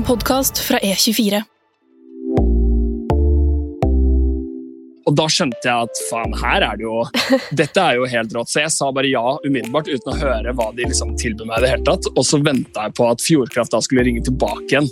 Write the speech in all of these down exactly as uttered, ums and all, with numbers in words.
podcast fra E tjuefire. Og da skjønte jeg at faen, her er det jo, dette er jo helt rått. Så jeg sa bare ja umiddelbart uten å høre hva de liksom tilbød meg i det hele tatt. Og så ventet jeg på at Fjordkraft da skulle ringe tilbake igjen.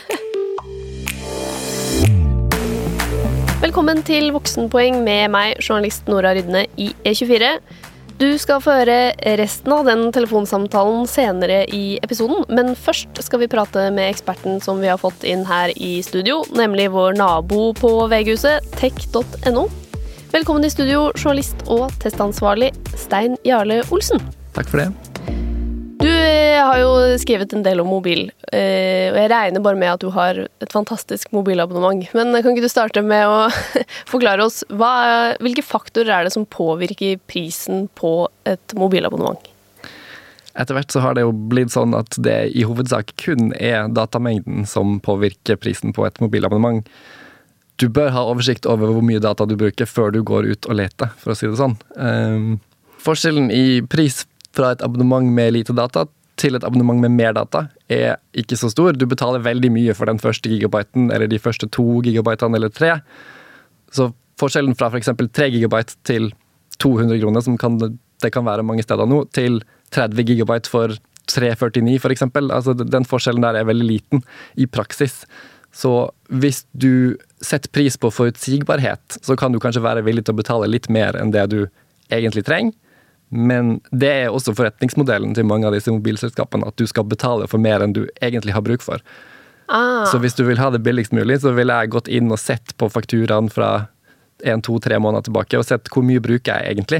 Velkommen til Voksenpoeng med meg, journalist Nora Rydne i E tjuefire. Du skal få høre resten av den telefonsamtalen senere i episoden, men først skal vi prate med eksperten som vi har fått inn her i studio, nemlig vår nabo på V G-huset, tech punktum no. Velkommen i studio, journalist og testansvarlig Stein Jarle Olsen. Takk for det. Du har jo skrevet en del om mobil, og jeg regner bare med at du har et fantastisk mobilabonnement. Men kan ikke du starte med å forklare oss, hva, hvilke faktorer er det som påvirker prisen på et mobilabonnement? Etter hvert så har det jo blitt sånn at det i hovedsak kun er datamengden som påvirker prisen på et mobilabonnement. Du bør ha oversikt over hvor mye data du bruker før du går ut og leter, for å si det sånn. Um, forskjellen i pris fra et abonnement med lite data til et abonnement med mer data er ikke så stor. Du betaler veldig mye for den første gigabyten, eller de første to gigabytene, eller tre. Så forskjellen fra for eksempel tre gigabyte til to hundre kroner, som kan, det kan være mange steder nå, til tretti gigabyte for tre førtini for eksempel. Altså den forskjellen der er veldig liten i praksis. Så hvis du setter pris på forutsigbarhet, så kan du kanskje være villig til å betale litt mer enn det du egentlig trenger. Men det er også forretningsmodellen til mange av disse mobilselskapene, at du skal betale for mer enn du egentlig har bruk for. Ah. Så hvis du vil ha det billigst mulig, så vil jeg gått inn og sett på fakturaen fra en, to, tre måneder tilbake, og sett hvor mye bruker jeg egentlig.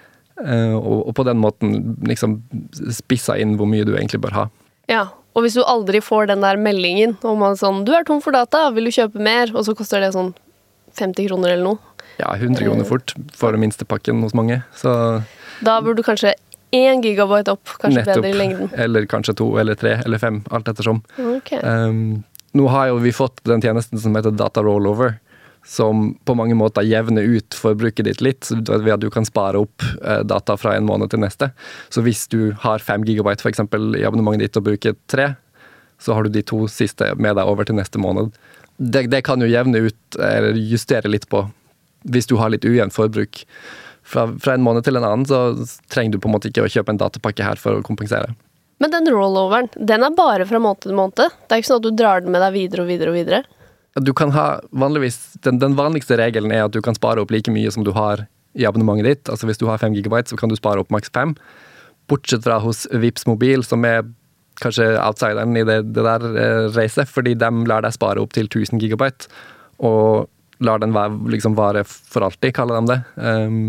Og på den måten liksom spissa inn hvor mye du egentlig bør ha. Ja, og hvis du aldri får den der meldingen om at sånn, du er tom for data, vil du kjøpe mer? Og så koster det sånn femti kroner eller noe. Ja, hundre kroner fort for minstepakken hos mange, så... Da burde du kanskje én gigabyte opp, kanskje nettopp, bedre i lengden. Eller kanskje to, eller tre, eller fem, alt ettersom. Okay. Um, nå har jo vi fått den tjenesten som heter Data Rollover, som på mange måter jevner ut forbruket ditt litt, ved at du kan spare opp uh, data fra en måned til neste. Så hvis du har fem gigabyte for eksempel i abonnementet ditt og bruker tre, så har du de to siste med deg over til neste måned. Det, det kan jo jevne ut, eller justere litt på, hvis du har litt ujevnt forbruk. Fra, fra en måned til en annen, så trenger du på en måte ikke å kjøpe en datapakke her for å kompensere. Men den rolloveren, den er bare fra måned til måned? Det er ikke sånn at du drar den med deg videre og videre og videre? Du kan ha vanligvis, den, den vanligste regelen er at du kan spare opp like mye som du har i abonnementet ditt. Altså hvis du har fem gigabyte, så kan du spare opp maks fem. Bortsett fra hos Vipps Mobil, som er kanskje outsideren i det, det der eh, reiset, fordi de lar deg spare opp til tusen gigabyte, og lar den være, liksom vare for alltid, kaller de det. Um,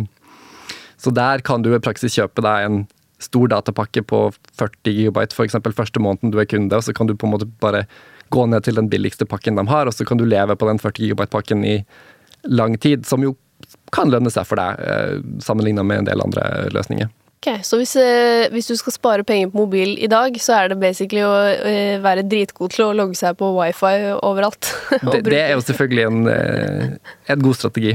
Så der kan du i praksis kjøpe deg en stor datapakke på førti gigabyte, for eksempel første måneden du er kunde, og så kan du på en måte bare gå ned til den billigste pakken de har, og så kan du leve på den førti gigabyte-pakken i lang tid, som jo kan lønne seg for deg, sammenlignet med en del andre løsninger. Ok, så hvis, hvis du skal spare penger på mobil i dag, så er det basically å være dritgod til å logge seg på wifi overalt. det, det er jo selvfølgelig en, en god strategi.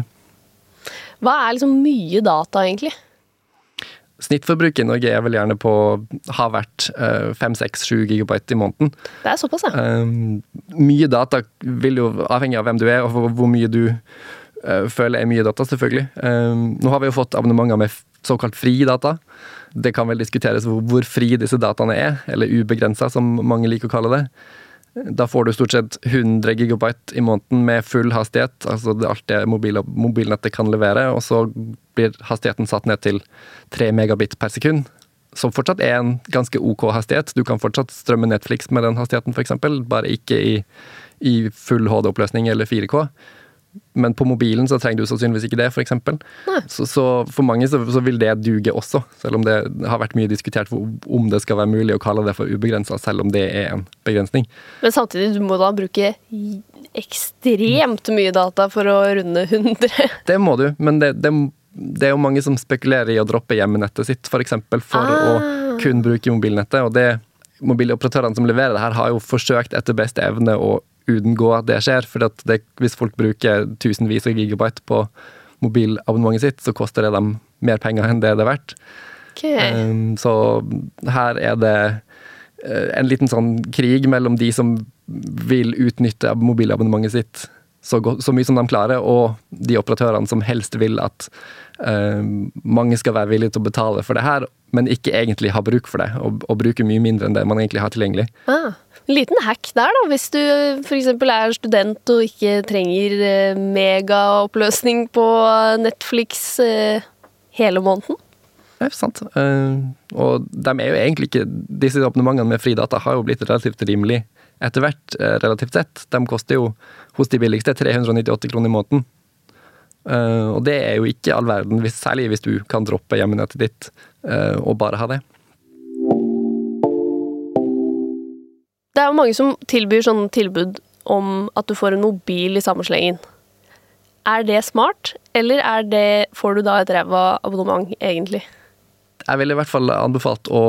Hva er liksom mye data egentlig? Snittforbruket i Norge er vel gjerne på, har vært fem, seks, sju gigabyte i måneden. Det er såpass, ja. Um, mye data vil jo avhenge av hvem du er, og hvor, hvor mye du uh, føler er mye data, selvfølgelig. Um, nå har vi jo fått abonnementer med såkalt fri data. Det kan vel diskuteres hvor, hvor fri disse dataene er, eller ubegrenset, som mange liker å kalle det. Da får du stort sett hundre gigabyte i måneden med full hastighet, altså det alt det mobil, mobilnettet kan levere, og så blir hastigheten satt ned til tre megabit per sekund, som fortsatt er en ganske ok hastighet. Du kan fortsatt strømme Netflix med den hastigheten for eksempel, bare ikke i, i full H D-oppløsning eller fire K. Men på mobilen så trenger du sannsynligvis ikke det, for eksempel. Så, så for mange så, så vil det duge også, selv om det har vært mye diskutert om det skal være mulig å kalle det for ubegrenset, selv om det er en begrensning. Men samtidig, du må da bruke ekstremt mye data for å runde hundre. Det må du, men det, det, det er jo mange som spekulerer i å droppe hjemmenettet sitt, for eksempel, for ah. å kun bruke mobilnettet, og det mobiloperatørene som leverer det her har jo forsøkt etter beste evne å unngå at det skjer, for at det, hvis folk bruker tusenvis av gigabyte på mobilabonnementet sitt, så koster det dem mer penger enn det det er verdt. Okay. Um, så her er det en liten sånn krig mellom de som vil utnytte mobilabonnementet sitt så, godt, så mye som de klarer, og de operatørene som helst vil at uh, mange skal være villige til å betale for det her, men ikke egentlig ha bruk for det, og, og bruke mye mindre enn det man egentlig har tilgjengelig. Ah, en liten hack der da, hvis du for eksempel er student og ikke trenger uh, megaoppløsning på Netflix uh, hele måneden. Ja, sant. Uh, og de er jo egentlig ikke, disse abonnementene med fri data har jo blitt relativt rimelig etter hvert, uh, relativt sett. De koster jo hos de billigste tre hundre nittiåtte kroner i måneden. Uh, og det er jo ikke all verden, hvis, særlig hvis du kan droppe hjemmenettet ditt uh, og bare ha det. Det er jo mange som tilbyr sånne tilbud om at du får en mobil i samme slengen. Er det smart, eller er det, får du da et ræva abonnement egentlig? Jeg ville i hvert fall anbefalt å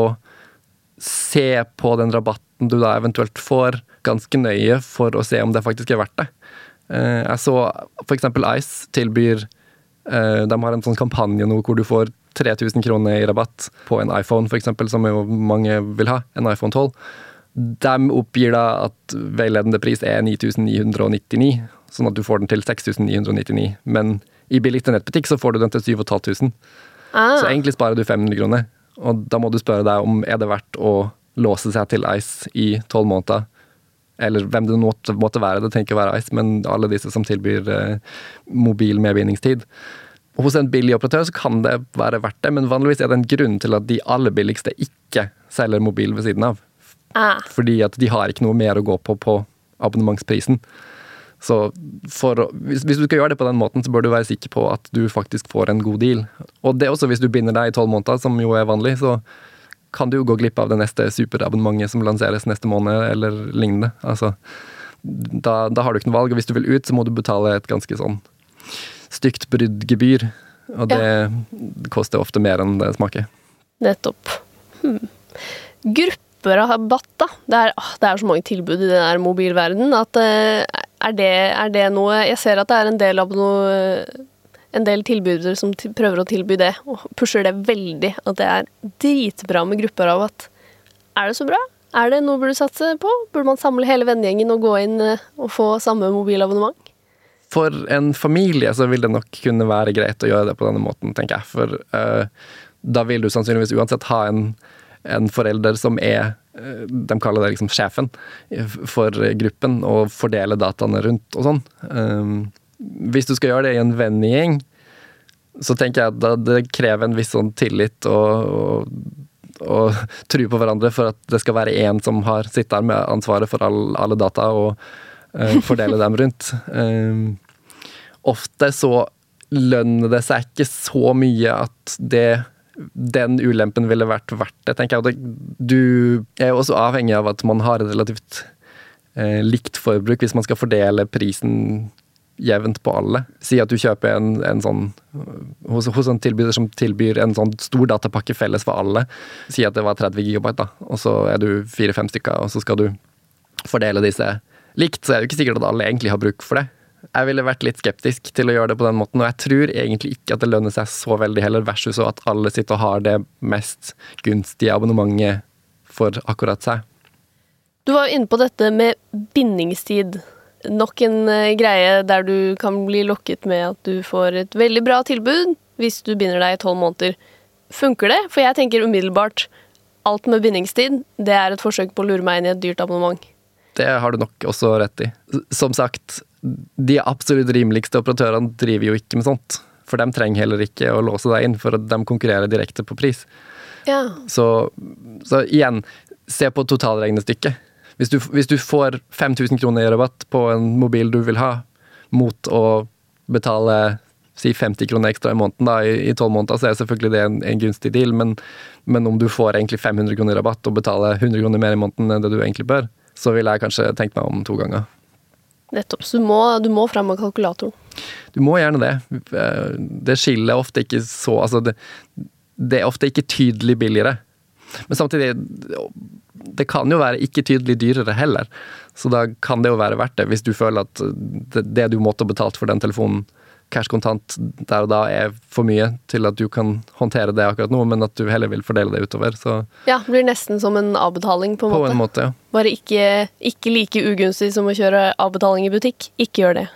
se på den rabatten du da eventuelt får ganske nøye for å se om det faktisk er verdt det. Jeg så for eksempel Ice tilbyr, de har en sånn kampanje nå hvor du får tre tusen kroner i rabatt på en iPhone for eksempel, som jo mange vil ha, en iPhone tolv. De oppgir da at veiledende pris er ni tusen ni hundre nittini, sånn at du får den til seks tusen ni hundre nittini, men i billigste nettbutikk så får du den til syv tusen fem hundre. Ah. Så egentlig sparer du fem hundre kroner, og da må du spørre deg om er det verdt å låse seg til Ice i tolv måneder, eller hvem det måtte, måtte være, det tenker å være Ice, men alle disse som tilbyr eh, mobil medbindingstid. Hos en billig operatør så kan det være verdt det, men vanligvis er det en grunn til at de aller billigste ikke selger mobil ved siden av. Ah. Fordi at de har ikke noe mer å gå på på abonnementsprisen. Så for, hvis, hvis du skal gjøre det på den måten, så bør du være sikker på at du faktisk får en god deal. Og det er også hvis du binder deg i tolv måneder, som jo er vanlig, så kan du jo gå glipp av det neste superabonnementet som lanseres neste måned, eller lignende. Altså, da, da har du ikke noe valg, og hvis du vil ut, så må du betale et ganske sånn stygt bruddgebyr, og det ja. koster ofte mer enn det smaker. Nettopp. Hmm. Grupperabatt da. Det er, åh, det er så mange tilbud i den der mobilverdenen, at er det, er det noe, jeg ser at det er en del av noe, en del tilbydere som prøver å tilby det, og pusher det veldig, at det er dritbra med grupperabatt. Er det så bra? Er det noe burde du satse på? Burde man samle hele vennegjengen og gå inn og få samme mobilabonnement? For en familie så vil det nok kunne være greit å gjøre det på denne måten, tenker jeg. For uh, da vil du sannsynligvis uansett ha en, en forelder som er, uh, de kaller det liksom sjefen for gruppen, og fordele dataene rundt og sånn. Um, hvis du skal gjøre det i en vennegjeng, så tenker jeg at da det krever en viss sånn tillit og, og, og tro på hverandre for at det skal være en som har sitt der med ansvaret for all, alle data og uh, fordele dem rundt. Um, ofte så lønner det seg ikke så mye at det, den ulempen ville vært verdt det, tenker jeg. Du er jo også avhengig av at man har et relativt uh, likt forbruk hvis man skal fordele prisen jevnt på alle. Si at du kjøper en, en sånn hos, hos en tilbyder som tilbyr en sånn stor datapakke felles for alle. Si at det var tretti gigabyte da, og så er du fire-fem stykker, og så skal du fordele disse likt, så er det jo ikke sikkert at alle egentlig har bruk for det. Jeg ville vært litt skeptisk til å gjøre det på den måten, og jeg tror egentlig ikke at det lønner seg så veldig heller, versus at alle sitter og har det mest gunstige abonnementet for akkurat seg. Du var jo inne på dette med bindingstid. Nok en uh, greie der du kan bli lokket med at du får et veldig bra tilbud hvis du binder deg i tolv måneder. Funker det? For jeg tenker umiddelbart alt med bindingstid, det er et forsøk på å lure meg inn i et dyrt abonnement. Det har du nok også rett i. Som sagt, de absolutt rimeligste operatørene driver jo ikke med sånt. For de trenger heller ikke å låse deg inn, for at de konkurrerer direkte på pris. Ja. Så, så igjen, se på totalregnestykket. Hvis du, hvis du får fem tusen kroner i rabatt på en mobil du vil ha, mot å betale si femti kroner ekstra i måneden da, i tolv måneder, så er selvfølgelig det en, en gunstig deal, men, men om du får egentlig fem hundre kroner i rabatt og betaler hundre kroner mer i måneden enn det du egentlig bør, så vil jeg kanskje tenkt meg om to ganger. Nettopp, så du må, du må frem med kalkulatoren. Du må gjerne det. Det skiller ofte ikke så, altså det, det er ofte ikke tydelig billigere. Men samtidig, det kan jo være ikke tydelig dyrere heller. Så da kan det jo være verdt det, hvis du føler at det, det du måtte ha betalt for den telefonen cash kontant der og da er for mye til at du kan håndtere det akkurat nå, men at du heller vil fordele det utover. Så Ja, det blir nesten som en avbetaling på en på måte. en måte, ja. Bare ikke, ikke like ugunstig som å kjøre avbetaling i butikk. Ikke gjør det.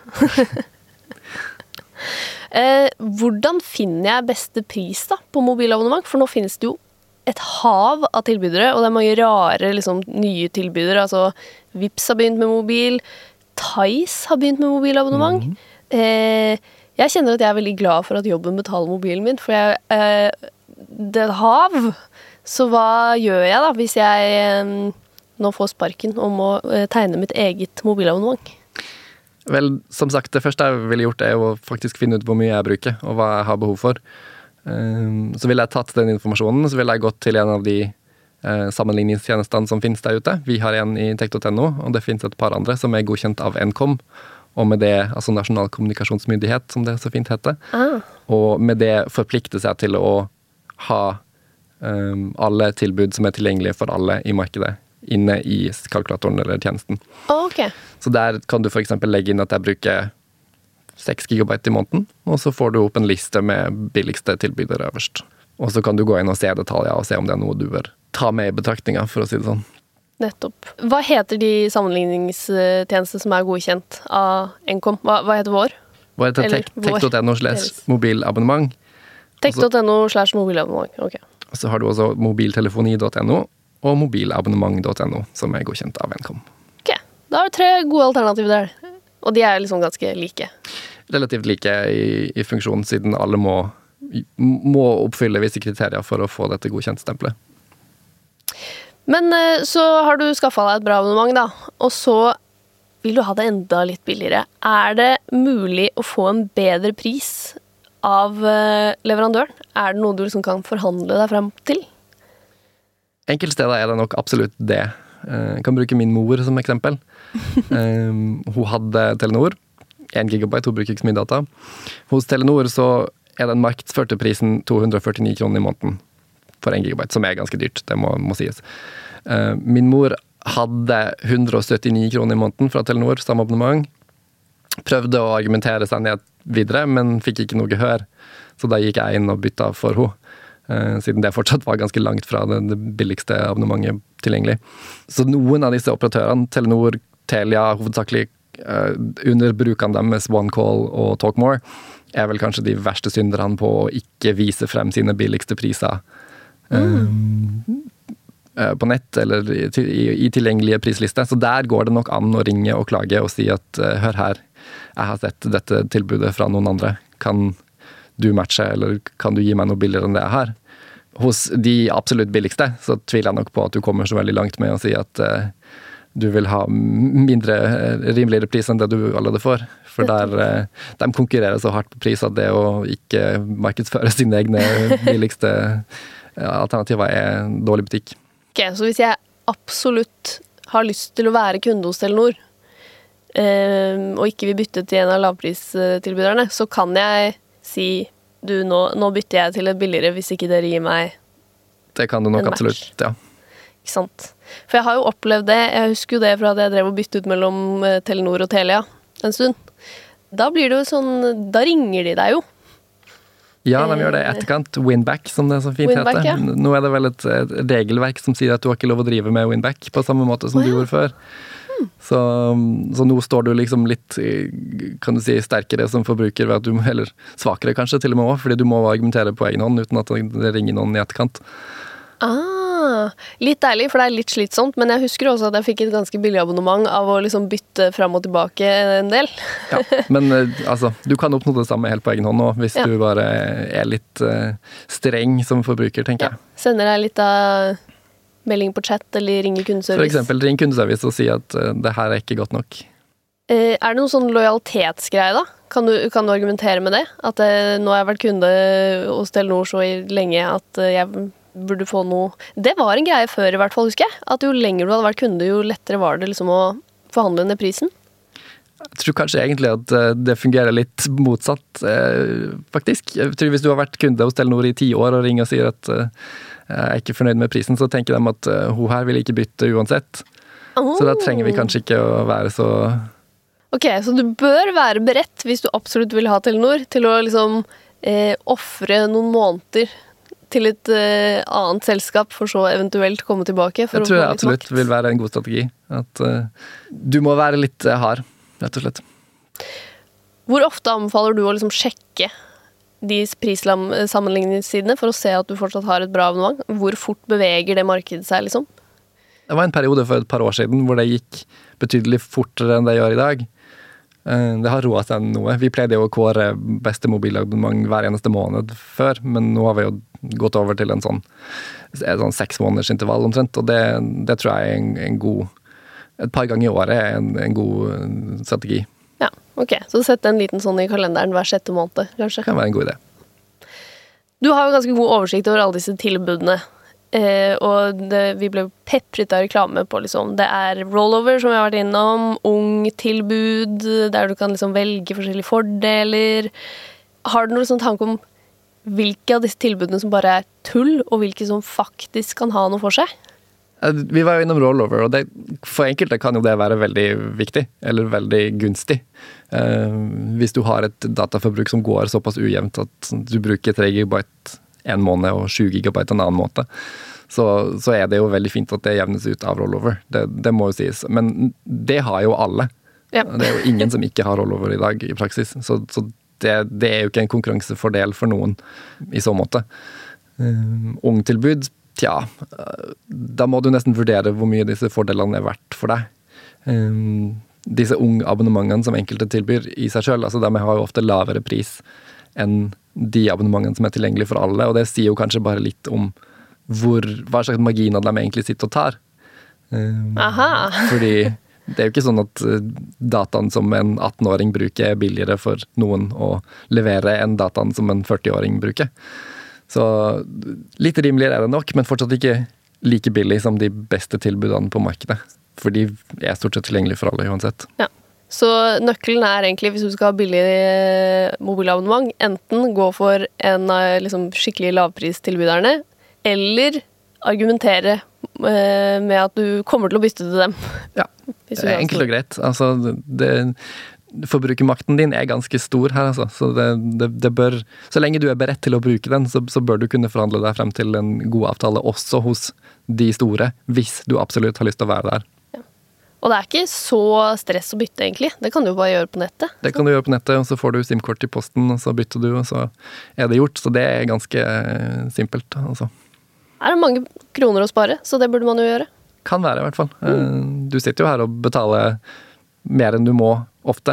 eh, hvordan finner jeg beste pris da, på mobilabonnement? For nå finnes det jo et hav av tilbydere, og det er mange rare liksom, nye tilbydere. Altså, Vipps har begynt med mobil, Theis har begynt med mobilabonnement. Mm. Eh, jeg kjenner at jeg er veldig glad for at jobben betaler mobilen min, for jeg, eh, det er hav. Så hva gjør jeg da, hvis jeg eh, nå får sparken om å eh, tegne mitt eget mobilabonnement? Vel, som sagt, det første jeg ville gjort er å faktisk finne ut hvor mye jeg bruker, og hva jeg har behov for. Um, så ville jeg tatt den informasjonen, så ville jeg gått til en av de uh, sammenligningstjenestene som finnes der ute. Vi har en i tech punktum no, og det finnes et par andre som er godkjent av Nkom, og med det, altså Nasjonal kommunikasjonsmyndighet, som det så fint heter. Ah. Og med det forplikte seg til å ha um, alle tilbud som er tilgjengelige for alle i markedet, inne i kalkulatoren eller tjenesten. Oh, okay. Så der kan du for eksempel legge inn at jeg bruker seks gigabyte i måneden, og så får du opp en liste med billigste tilbydere øverst. Og så kan du gå inn og se detaljer og se om det er noe du bør ta med i betraktninga, for å si det sånn. Nettopp. Hva heter de sammenligningstjenester som er godkjent av Nkom? Hva, hva heter vår? Hva heter tech punktum no slash mobilabonnement? tech punktum no slash mobilabonnement, ok. Og så har du også mobiltelefoni punktum no og mobilabonnement punktum no, som er godkjent av Nkom. Ok, da har du tre gode alternativer der. Og de er liksom ganske like. Relativt like i, i funksjon, siden alle må, må oppfylle visse kriterier for å få dette godkjent stempelet. Men så har du skaffet deg et bra abonnement da, og så vil du ha det enda litt billigere. Er det mulig å få en bedre pris av leverandøren? Er det noe du liksom kan forhandle deg frem til? Enkeltsteder er det nok absolutt det. Jeg kan bruke min mor som eksempel. um, hun hadde Telenor, én gigabyte, hun bruker ikke så mye data. Hos Telenor så er den markedsførte prisen to hundre og førtini kroner i måneden for én gigabyte, som er ganske dyrt, det må, må sies. Uh, min mor hadde hundre og syttini kroner i måneden fra Telenor, samme abonnement. Prøvde å argumentere seg ned videre, men fikk ikke noe gehør. Så da gikk jeg inn og bytta for henne. Siden det fortsatt var ganske langt fra det, det billigste abonnementet tilgjengelig. Så noen av disse operatørene, Telenor, Telia, hovedsakelig uh, under brukene deres OneCall og TalkMore, er vel kanskje de verste synderne på å ikke vise frem sine billigste priser mm. uh, på nett eller i, i, i tilgjengelige prislister. Så der går det nok an å ringe og klage og si at uh, hør her, jeg har sett dette tilbudet fra noen andre. Kan du matche, eller kan du gi meg noe billigere enn det jeg har? Hos de absolutt billigste, så tviler jeg nok på at du kommer så veldig langt med å si at uh, du vil ha mindre, rimeligere pris enn det du allerede får. For der, uh, de konkurrerer så hardt på pris at det å ikke markedsføre sine egne billigste alternativer er en dårlig butikk. Ok, så hvis jeg absolutt har lyst til å være kunde hos Telenor, uh, og ikke vil bytte til en av lavpristilbyderne, så kan jeg si du, nå, nå bytter jeg til et billigere hvis ikke dere gir meg det kan du nok absolutt, ja. Ikke sant? For jeg har jo opplevd det, jeg husker jo det fra at jeg drev og byttet ut mellom Telenor og Telia en stund. Da blir det jo sånn, da ringer de deg jo. Ja, de gjør det i etterkant. Winback, som det så fint Winback, heter. Ja. Nå er det vel et, et regelverk som sier at du har ikke lov å drive med Winback på samme måte som oh, ja. du gjorde før. Så, så nå står du liksom litt, kan du si, sterkere som forbruker, ved at du, eller svakere kanskje til og med også, fordi du må argumentere på egen hånd uten at det ringer noen i etterkant. Ah, litt deilig, for det er litt slitsomt, men jeg husker også at jeg fikk et ganske billig abonnement av å liksom bytte frem og tilbake en del. Ja, men altså, du kan oppnå det samme helt på egen hånd nå, hvis ja. du bare er litt uh, streng som forbruker, tenker ja. jeg. Sender deg litt av melding på chat eller ringe kundeservice. For eksempel ring kundeservice og si at uh, det her er ikke godt nok. Uh, er det noen sånn lojalitetsgreie da? Kan du, kan du argumentere med det? At uh, nå har jeg vært kunde hos Telenor så lenge at uh, jeg burde få noe. Det var en greie før i hvert fall, husker jeg. At jo lenger du hadde vært kunde, jo lettere var det liksom å forhandle ned prisen. Jeg tror kanskje egentlig at uh, det fungerer litt motsatt, uh, faktisk. Jeg tror hvis du har vært kunde hos Telenor i ti år og ringer og sier at uh, jeg er ikke fornøyd med prisen, så tenker de at uh, hun her vil ikke bytte uansett. Oh. Så da trenger vi kanskje ikke å være så Ok, så du bør være beredt, hvis du absolutt vil ha Telenor, til å liksom eh, offre noen måneder til et eh, annet selskap, for så eventuelt komme tilbake. For jeg tror å få det litt absolutt makt. vil være en god strategi. At uh, du må være litt uh, hard, rett og slett. Hvor ofte anbefaler du å liksom sjekke de prissammenligningssidene for å se at du fortsatt har et bra abonnement? Hvor fort beveger det markedet seg, liksom? Det var en periode for et par år siden hvor det gikk betydelig fortere enn det gjør i dag. Det har roet seg noe. Vi pleide jo å kåre beste mobilabonnement hver eneste måned før, men nå har vi jo gått over til en sånn, en sånn seks måneders intervall omtrent, og det, det tror jeg er en, en god, et par ganger i året er en, en god strategi. Ja, ok. Så sett en liten sånn i kalenderen hver sjette måned, kanskje. Det kan være en god idé. Du har jo ganske god oversikt over alle disse tilbudene. Eh, og det, vi ble pepret av reklame på liksom, det er rollover som vi har vært innom, ung tilbud, der du kan liksom velge forskjellige fordeler. Har du noen sånn tanke om hvilke av disse tilbudene som bare er tull, og hvilke som faktisk kan ha noe for seg? Vi var jo innom rollover, og det, for enkelte kan jo det være veldig viktig, eller veldig gunstig. Eh, hvis du har et dataforbruk som går såpass ujevnt at du bruker tre gigabyte en måned og sju gigabyte en annen måte, så, så er det jo veldig fint at det jevnes ut av rollover. Det, det må jo sies. Men det har jo alle. Ja. Det er jo ingen som ikke har rollover i dag i praksis. Så, så det, det er jo ikke en konkurransefordel for noen i så måte. Um, ungtilbud, tja, da må du nesten vurdere hvor mye disse fordelene er verdt for deg. Um, disse ung-abonnementene som enkelte tilbyr i seg selv, altså de har jo ofte lavere pris enn de abonnementene som er tilgjengelige for alle, og det sier jo kanskje bare litt om hvor, hva slags marginer de egentlig sitter og tar. Um, Aha. Fordi det er jo ikke sånn at dataen som en atten-åring bruker er billigere for noen å levere enn dataen som en førti-åring bruker. Så litt rimeligere er det nok, men fortsatt ikke like billig som de beste tilbudene på markedet. For de er stort sett tilgjengelige for alle uansett. Ja. Så nøkkelen er egentlig, hvis du skal ha billig mobilabonnement, enten gå for en av liksom, skikkelig lavpristilbyderne, eller argumentere med at du kommer til å bytte til dem. Ja, det er enkelt og greit. Altså, det, forbrukermakten din er ganske stor her, altså. Så det, det, det bør, så lenge du er beredt til å bruke den, så, så bør du kunne forhandle deg frem til en god avtale også hos de store, hvis du absolutt har lyst til å være der. Og det er ikke så stress å bytte, egentlig. Det kan du jo bare gjøre på nettet. Det kan du gjøre på nettet, og så får du SIM-kort i posten, og så bytter du, og så er det gjort. Så det er ganske simpelt, altså. Er det mange kroner å spare, så det burde man jo gjøre. Kan være, i hvert fall. Mm. Du sitter jo her og betaler mer enn du må ofte,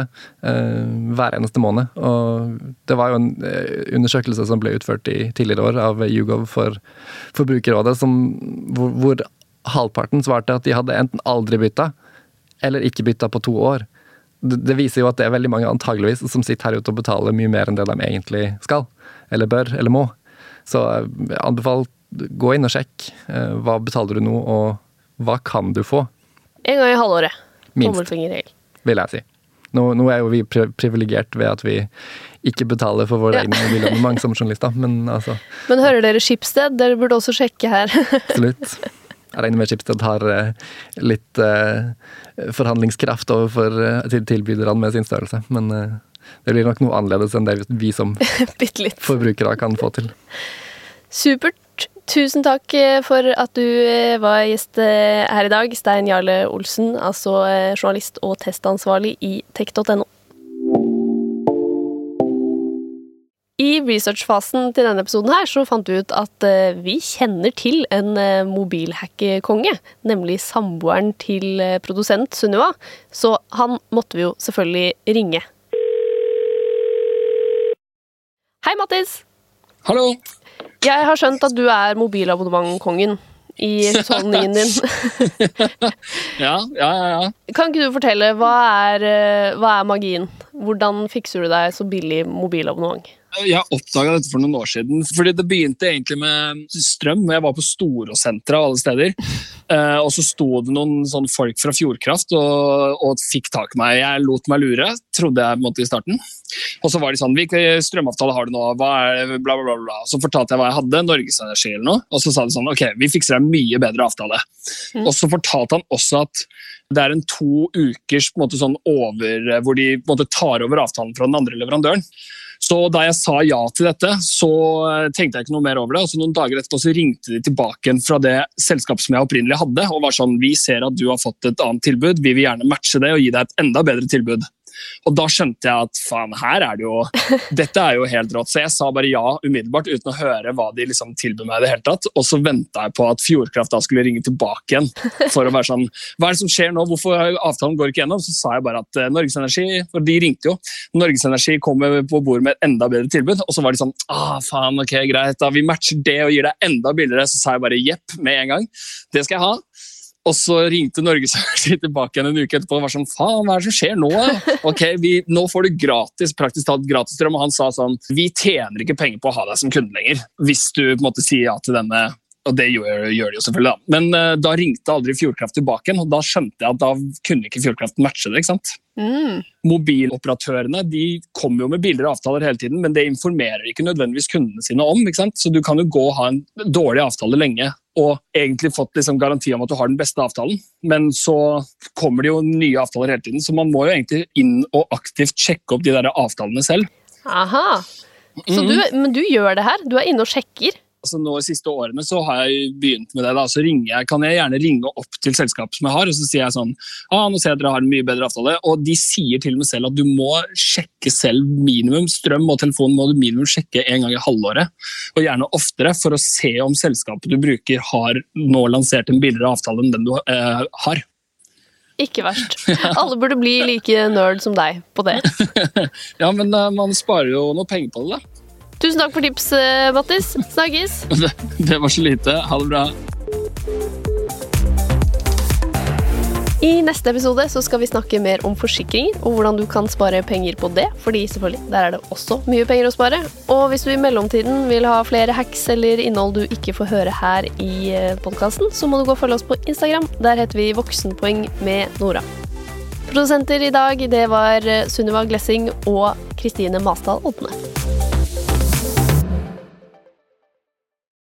hver eneste måned. Og det var jo en undersøkelse som ble utført i tidligere år av YouGov for Forbrukerrådet, som, hvor, hvor halvparten svarte at de hadde enten aldri byttet, eller ikke bytta på to år. Det, det viser jo at det er veldig mange antageligvis som sitter her ute og betaler mye mer enn det de egentlig skal, eller bør, eller må. Så jeg anbefaler, gå inn og sjekk. Hva betaler du nå, og hva kan du få? En gang i halvåret. Minst, vil jeg si. Nå, nå er jo vi privilegert ved at vi ikke betaler for våre ja. egne mobilabonnement som journalister, men altså... Men hører dere Schibsted? Dere burde også sjekke her. Absolutt. Jeg regner med Schibsted har litt uh, forhandlingskraft overfor uh, til tilbyderne med sin størrelse, men uh, det blir nok noe annerledes enn det vi som forbrukere kan få til. Supert. Tusen takk for at du var gjest her i dag, Stein Jarle Olsen, altså journalist og testansvarlig i tech punktum no. I researchfasen til denne episoden her så fant vi ut at uh, vi kjenner til en uh, mobilhack-konge, nemlig samboeren til uh, produsent Sunniva, så han måtte vi jo selvfølgelig ringe. Hei Mattis! Hallo! Jeg har skjønt at du er mobilabonnement-kongen i husholdningen din. ja, ja, ja, ja. Kan ikke du fortelle, hva er, uh, hva er magien? Hvordan fikser du deg så billig mobilabonnement? Jeg oppdaget dette for noen år siden, fordi det begynte egentlig med strøm. Jeg var på Storosenteret av alle steder, uh, og så sto det noen sånn folk fra Fjordkraft og, og fikk tak i meg. Jeg lot meg lure, trodde jeg måtte i starten. Og så var de sånn, hvilken strømavtale har du nå? Hva er det? Bla, bla, bla, bla. Så fortalte jeg hva jeg hadde, Norges Energi eller noe, og så sa de sånn, ok, vi fikser en mye bedre avtale. Mm. Og så fortalte han også at det er en to ukers på en måte, sånn over, hvor de på en måte, tar over avtalen fra den andre leverandøren. Så da jeg sa ja til dette, så tenkte jeg ikke noe mer over det, og så noen dager etterpå så ringte de tilbake fra det selskapet som jeg opprinnelig hadde, og var sånn, vi ser at du har fått et annet tilbud, vi vil gjerne matche det og gi deg et enda bedre tilbud. Og da skjønte jeg at faen, her er det jo, dette er jo helt rått. Så jeg sa bare ja umiddelbart uten å høre hva de liksom tilbød meg i det hele tatt. Og så ventet jeg på at Fjordkraft da skulle ringe tilbake igjen for å være sånn, hva er det som skjer nå? Hvorfor avtalen går ikke gjennom? Så sa jeg bare at uh, Norges Energi, for de ringte jo, Norges Energi kommer på bord med et enda bedre tilbud. Og så var de sånn, ah faen, ok, greit, da vi matcher det og gir deg enda billigere. Så sa jeg bare jepp med en gang. Det skal jeg ha. Og så ringte Norges Energi tilbake igjen en uke etterpå og var sånn, faen, hva er det som skjer nå? Ok, vi, nå får du gratis, praktisk talt gratis strøm, og han sa sånn, vi tjener ikke penger på å ha deg som kunde lenger, hvis du på en måte sier ja til denne, og det gjør, gjør de jo selvfølgelig da. Men uh, da ringte aldri Fjordkraft tilbake igjen, og da skjønte jeg at da kunne ikke Fjordkraft matche det, ikke sant? Mm. Mobiloperatørene, de kommer jo med billigere avtaler hele tiden, men det informerer ikke nødvendigvis kundene sine om, ikke sant? Så du kan jo gå og ha en dårlig avtale lenge, og egentlig fått liksom garanti om at du har den beste avtalen, men så kommer det jo nye avtaler hele tiden, så man må jo egentlig inn og aktivt sjekke opp de der avtalene selv. Aha, så du, men du gjør det her? Du er inne og sjekker? Altså nå de siste årene så har jeg begynt med det da, så ringer jeg, kan jeg gjerne ringe opp til selskapet som jeg har, og så sier jeg sånn, ah, nå ser jeg at dere har en mye bedre avtale, og de sier til og med selv at du må sjekke selv minimum, strøm og telefon må du minimum sjekke en gang i halvåret, og gjerne oftere for å se om selskapet du bruker har nå lansert en billigere avtale enn den du eh, har. Ikke verst. Alle burde bli like nerd som deg på det. Ja, men uh, man sparer jo noe penger på det da. Tusen takk for tips, Mattis. Snakkes. Det, det var så lite. Ha det bra. I neste episode så skal vi snakke mer om forsikringer og hvordan du kan spare penger på det, fordi selvfølgelig, der er det også mye penger å spare. Og hvis du i mellomtiden vil ha flere hacks eller innhold du ikke får høre her i podcasten, så må du gå og følge oss på Instagram. Der heter vi Voksenpoeng med Nora. Produsenter i dag, det var Sunniva Glessing og Kristine Masdal Odne.